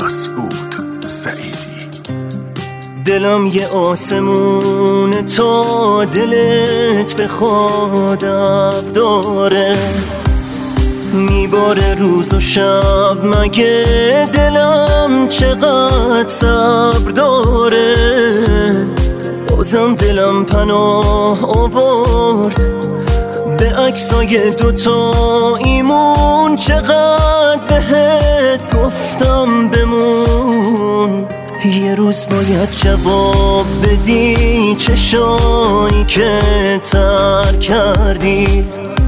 مسعود سعیدی. دلم یه آسمون تا دلت به خودم داره، میباره روز و شب، مگه دلم چقدر صبر داره. بازم دلم پناه آورد به عکسای دوتا ایمون، چقدر بهت گفتم بمون. یه روز باید جواب بدی چشایی که ترک کردی،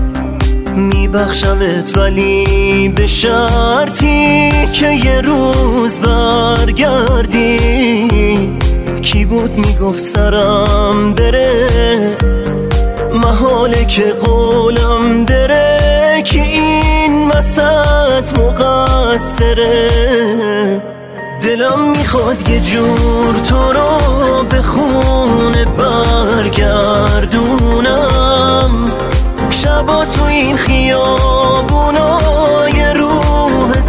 میبخشمت ولی به شرطی که یه روز برگردی. کی بود میگفت سرم بره، محاله که قولم بره، که این وسط مقصره. دلم میخواد یه جور تو رو به خونه برگردونم، شبا تو این خیابونا یه روح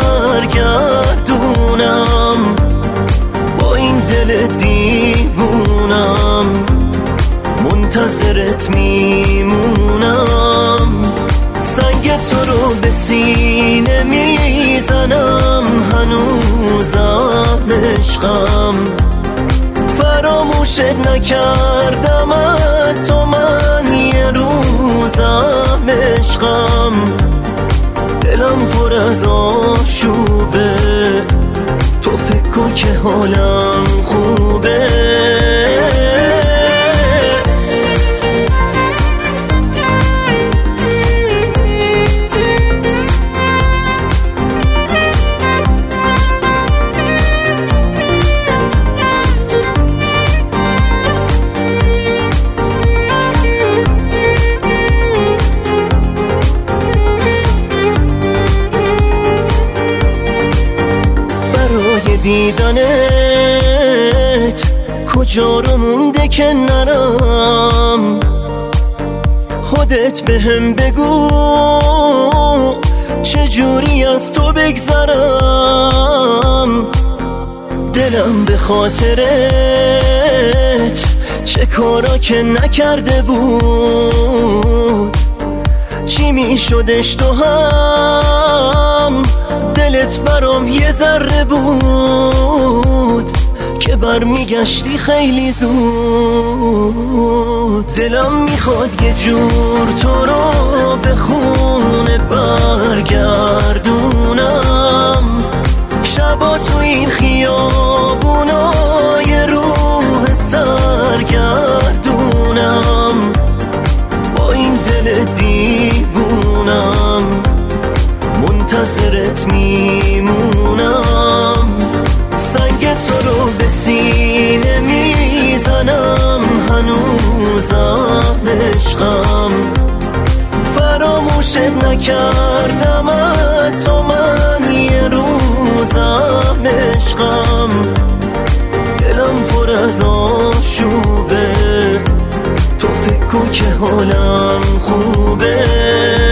سرگردونم. با این دل دیوونم منتظرت میمونم، سنگ تو رو به سینه میزنم، هنوزم عشقم. فراموشت نکردم تو من یه روزم عشقم. دلم پر از آشوبه، تو فکر کن که حالم خوبه. دیدنت کجا رو مونده که نرم، خودت بهم بگو چجوری از تو بگذرم. دلم به خاطرت چه کارا که نکرده بود، چی میشدش تو هم دلت برام یه ذره بود که برمیگشتی خیلی زود. دلم میخواد یه جور تو رو به خونه برگردونم، شبا تو این خیابونا یه روح سرگردونم. با این دل دیوونم منتظرت میمونم، سنگ تو رو به سینه میزنم، هنوزم عشقم. فراموشت نکردم تو من یه روزم عشقم. دلم پر از آشوبه، تو فکر کن که حالم خوبه.